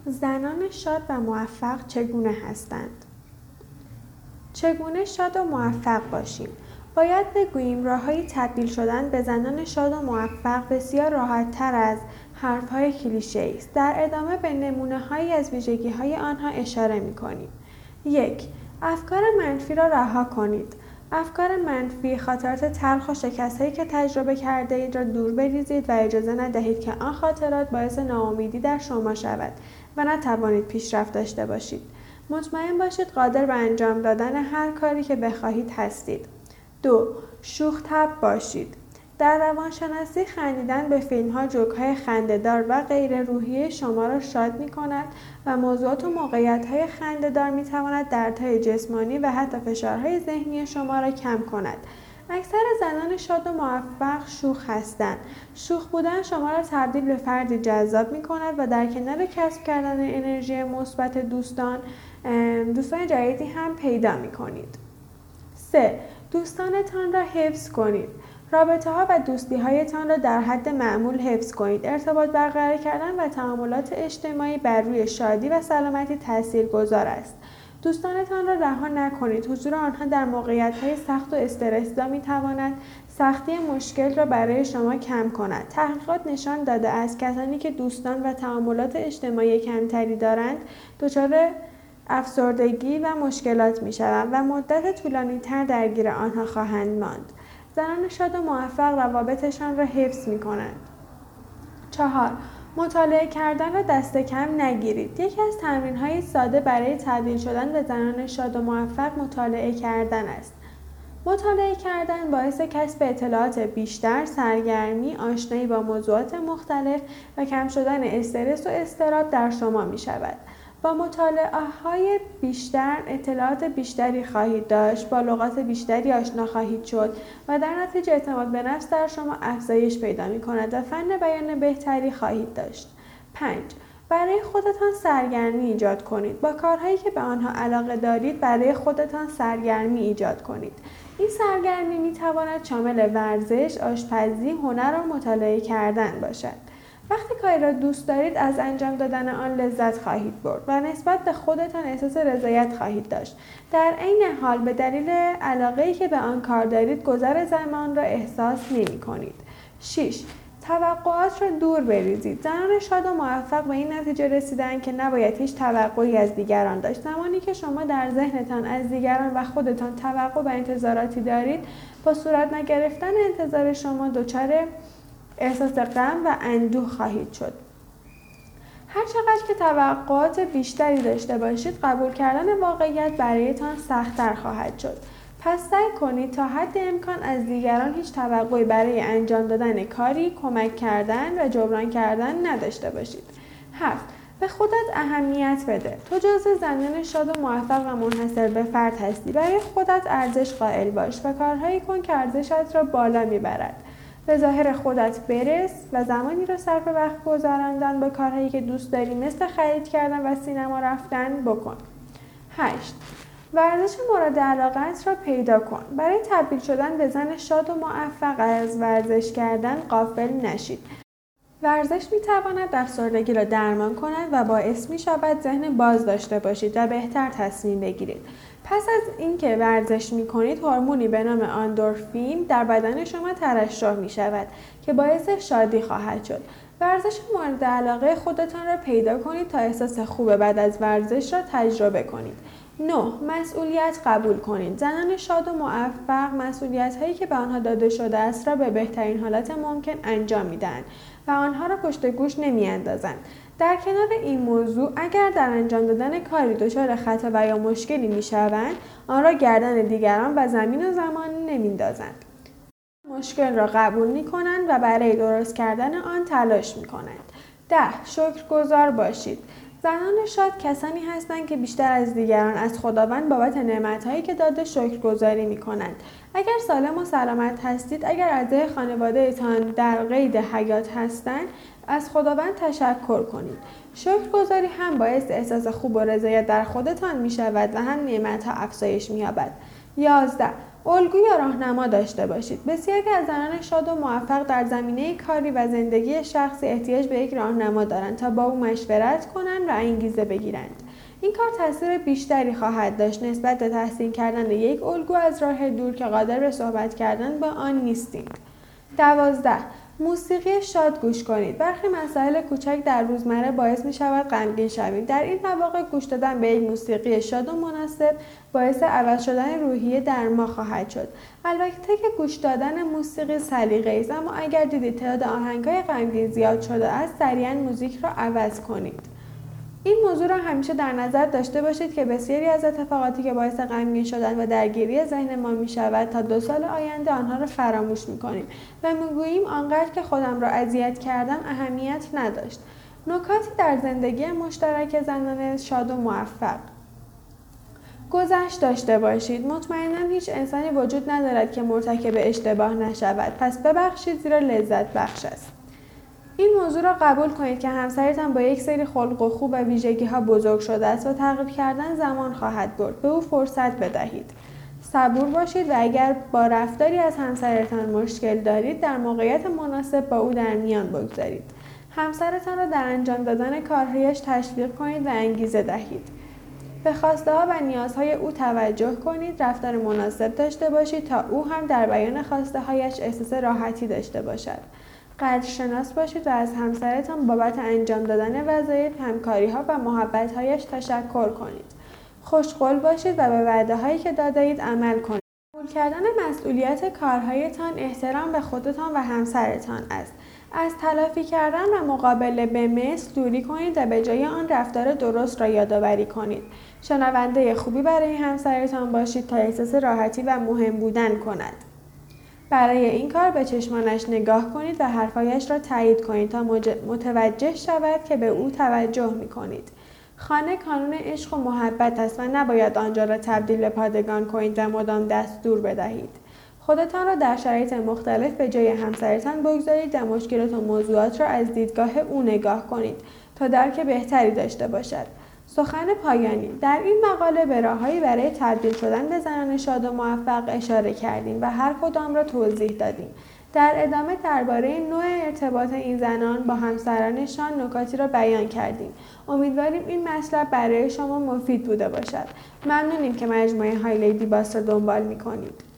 زنان شاد و موفق چگونه هستند؟ چگونه شاد و موفق باشیم؟ باید بگوییم راه‌های تبدیل شدن به زنان شاد و موفق بسیار راحت‌تر از حرف‌های کلیشه‌ای است. در ادامه به نمونه‌هایی از ویژگی‌های آنها اشاره می‌کنیم. 1. افکار منفی را رها کنید. افکار منفی، خاطرات تلخ و شکست‌هایی که تجربه کرده اید را دور بریزید و اجازه ندهید که آن خاطرات باعث ناامیدی در شما شود و نتوانید پیشرفت داشته باشید. مطمئن باشید قادر به انجام دادن هر کاری که بخواهید هستید. 2. شوخ طبع باشید. در روانشناسی خندیدن به فیلم‌ها، جوک‌های خنده‌دار و غیر روحیه شما را شاد می‌کند و موضوعات و موقعیت‌های خنده‌دار می‌تواند دردهای جسمانی و حتی فشارهای ذهنی شما را کم کند. اکثر زنان شاد و موفق شوخ هستند. شوخ بودن شما را تبدیل به فردی جذاب می‌کند و در کنار کسب کردن انرژی مثبت دوستان جدیدی هم پیدا می‌کنید. 3. دوستانتان را حفظ کنید. رابطه‌ها و دوستی‌هایتان را در حد معمول حفظ کنید. ارتباط برقرار کردن و تعاملات اجتماعی بر روی شادی و سلامتی تاثیرگذار است. دوستانتان را رها نکنید. حضور آنها در موقعیت‌های سخت و استرس‌زا می‌تواند سختی مشکل را برای شما کم کند. تحقیقات نشان داده است کسانی که دوستان و تعاملات اجتماعی کمتری دارند، دچار افسردگی و مشکلات می‌شوند و مدت طولانی‌تر درگیر آنها خواهند ماند. زنان شاد و موفق روابطشان را حفظ می‌کنند. 4. مطالعه کردن را دست کم نگیرید. یکی از تمرین‌های ساده برای تبدیل شدن به زنان شاد و موفق مطالعه کردن است. مطالعه کردن باعث کسب اطلاعات بیشتر، سرگرمی، آشنایی با موضوعات مختلف و کم شدن استرس و اضطراب در شما می‌شود. با مطالعه‌های بیشتر اطلاعات بیشتری خواهید داشت، با لغات بیشتری آشنا خواهید شد و در نتیجه اعتماد به نفس در شما افزایش پیدا می‌کند و فن بیان بهتری خواهید داشت. 5. برای خودتان سرگرمی ایجاد کنید. با کارهایی که به آنها علاقه دارید برای خودتان سرگرمی ایجاد کنید. این سرگرمی می‌تواند شامل ورزش، آشپزی، هنر و مطالعه کردن باشد. وقتی کاری را دوست دارید از انجام دادن آن لذت خواهید برد و نسبت به خودتان احساس رضایت خواهید داشت. در عین حال به دلیل علاقه‌ای که به آن کار دارید گذر زمان را احساس نمی‌کنید. 6. توقعات را دور بریزید. زنان شاد و موفق به این نتیجه رسیدند که نباید هیچ توقعی از دیگران داشت. زمانی که شما در ذهنتان از دیگران و خودتان توقع و انتظاراتی دارید، با صورت نگرفتن انتظار شما دچار احساس غم و اندوه خواهید شد. هر چقدر که توقعات بیشتری داشته باشید، قبول کردن واقعیت برایتان سخت‌تر خواهد شد. پس سعی کنید تا حد امکان از دیگران هیچ توقعی برای انجام دادن کاری، کمک کردن و جبران کردن نداشته باشید. 7. به خودت اهمیت بده. تو جزو زنان شاد و موفق و منحصر به فرد هستی. برای خودت ارزش قائل باش و کارهایی کن که ارزشت را بالا میبرد. به ظاهر خودت برس و زمانی را صرف وقت گذراندن با کارهایی که دوست داری مثل خرید کردن و سینما رفتن بکن. 8. ورزش مورد علاقه‌ات را پیدا کن. برای تبدیل شدن به زن شاد و موفق از ورزش کردن غافل نشید. ورزش می‌تواند افسردگی را درمان کند و باعث می‌شود ذهن باز داشته باشید و بهتر تصمیم بگیرید. پس از اینکه ورزش می‌کنید، هورمونی به نام اندورفین در بدن شما ترشح می‌شود که باعث شادی خواهد شد. ورزش مورد علاقه خودتان را پیدا کنید تا احساس خوب بعد از ورزش را تجربه کنید. 9. مسئولیت قبول کنید. زنان شاد و موفق مسئولیت‌هایی که به آنها داده شده است را به بهترین حالت ممکن انجام می‌دهند و آنها را پشت گوش نمی‌اندازند. در کنار این موضوع، اگر در انجام دادن کاری دچار خطا و یا مشکلی می‌شوند، آن را گردن دیگران و زمین و زمان نمی‌اندازند. مشکل را قبول می‌کنند و برای درست کردن آن تلاش می‌کنند. 10. شکرگزار باشید. زنان شاد کسانی هستند که بیشتر از دیگران از خداوند بابت نعمت‌هایی که داده شکرگزاری می‌کنند. اگر سالم و سلامت هستید، اگر اعضای خانواده‌تان در قید حیات هستند، از خداوند تشکر کنید. شکرگزاری هم باعث احساس خوب و رضایت در خودتان می‌شود و هم نعمت‌ها افزایش می‌یابد. 11. الگو یا راهنما داشته باشید. بسیاری از زنان شاد و موفق در زمینه کاری و زندگی شخصی احتیاج به یک راهنما دارند تا با او مشورت کنند و انگیزه بگیرند. این کار تاثیر بیشتری خواهد داشت نسبت به تحسین کردن یک الگو از راه دور که قادر به صحبت کردن با آن نیستید. 12. موسیقی شاد گوش کنید. برخی مسائل کوچک در روزمره باعث می شود غمگین شوید. در این مواقع گوش دادن به یک موسیقی شاد و مناسب باعث عوض شدن روحیه در ما خواهد شد. البته که گوش دادن موسیقی سلیقه‌ای است، اما اگر دیدید تعداد آهنگ‌های غمگین زیاد شده است، سریعاً موزیک را عوض کنید. این موضوع را همیشه در نظر داشته باشید که بسیاری از اتفاقاتی که باعث غمگین شدن و درگیری ذهن ما می شود تا 2 سال آینده آنها را فراموش می کنیم و می گوییم آنقدر که خودم را اذیت کردم اهمیت نداشت. نکاتی در زندگی مشترک زنان شاد و موفق. گذشت داشته باشید. مطمئناً هیچ انسانی وجود ندارد که مرتکب اشتباه نشود، پس ببخشید زیرا لذت بخش است. این موضوع را قبول کنید که همسرتان با یک سری خلق و خوب و ویژگی‌ها بزرگ شده است و تغییر کردن زمان خواهد برد. به او فرصت بدهید. صبور باشید و اگر با رفتاری از همسرتان مشکل دارید، در موقعیت مناسب با او در میان بگذارید. همسرتان را در انجام دادن کارهایش تشویق کنید و انگیزه دهید. به خواسته‌ها و نیازهای او توجه کنید، رفتار مناسب داشته باشید تا او هم در بیان خواسته‌هایش احساس راحتی داشته باشد. قدرشناس باشید و از همسرتان بابت انجام دادن وظایف، همکاری‌ها و محبت‌هایش تشکر کنید. خوشقول باشید و به وعده‌هایی که داده‌اید عمل کنید. قبول کردن مسئولیت کارهایتان احترام به خودتان و همسرتان است. از تلافی کردن و مقابله به مثل دوری کنید و به جای آن رفتار درست را یادآوری کنید. شنونده خوبی برای همسرتان باشید تا احساس راحتی و مهم بودن کند. برای این کار به چشمانش نگاه کنید و حرفایش را تایید کنید تا متوجه شود که به او توجه می کنید. خانه کانون عشق و محبت است و نباید آنجا را تبدیل به پادگان کنید و مدام دستور بدهید. خودتان را در شرایط مختلف به جای همسرتان بگذارید و مشکلات و موضوعات را از دیدگاه او نگاه کنید تا درک بهتری داشته باشد. سخن پایانی. در این مقاله به راههایی برای تبدیل شدن به زنان شاد و موفق اشاره کردیم و هر کدام را توضیح دادیم. در ادامه درباره نوع ارتباط این زنان با همسرانشان نکاتی را بیان کردیم. امیدواریم این مطلب برای شما مفید بوده باشد. ممنونیم که مجموعه های لیدی باس را دنبال می‌کنید.